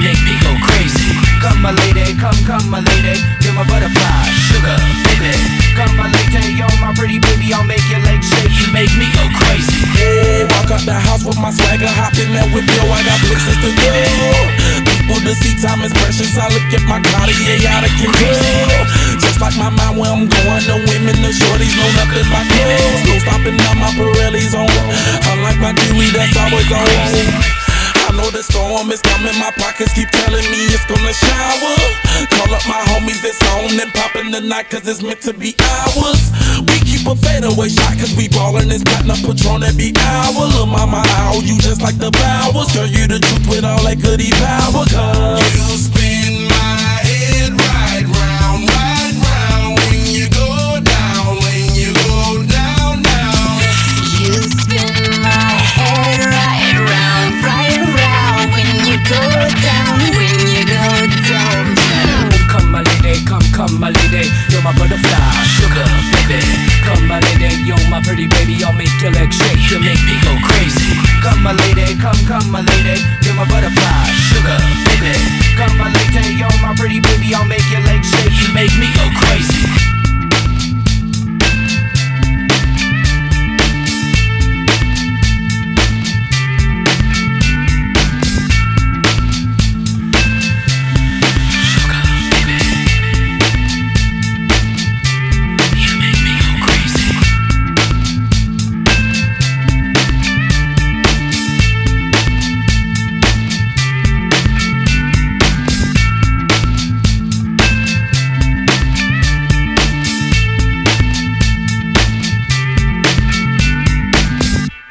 make me go crazy. Come my lady, come my lady, you're my butterfly, sugar, baby. Come my lady, you're my pretty baby, I'll make your legs shake. You make me go crazy. Hey, walk out the house with my swagger, hop in that whip, yo, I got places to go. People to see, time is precious, I look at my Cartier out of control. Just like my mind where I'm going, the women, the shorties know nothing but clothes. No stopping out my Pirelli's on, unlike my Dewey, that's always on. I know the storm is coming, my pockets keep telling me it's gonna shower. Call up my homies, it's on and poppin' tonight, cause it's meant to be ours. We keep a fadeaway shot, cause we ballin' this platinum Patron every hour. Lil' mama, ow, you just like the powers. Girl, you the truth with all that goodie power, cause